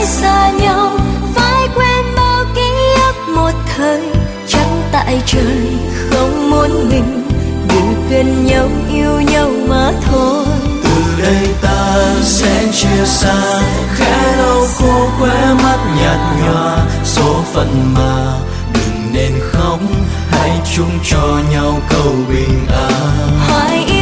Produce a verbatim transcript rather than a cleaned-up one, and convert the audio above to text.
xa nhau, phải quên bao ký ức một thời. Chẳng tại trời không muốn mình được gần nhau yêu nhau mà thôi. Từ đây ta sẽ chia xa, khẽ lau khô khóe mắt nhạt nhòa. Số phận mà đừng nên khóc, hãy chung cho nhau câu bình an. Hoài